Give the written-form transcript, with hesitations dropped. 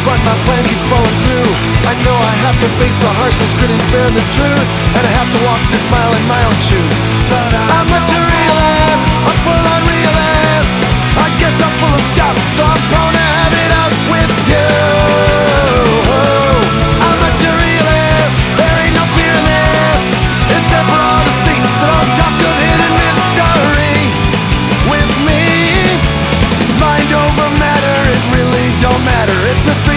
but my plan keeps falling through. I know I have to face the harshness, grit and bear the truth, and I have to walk this mile in my own shoes.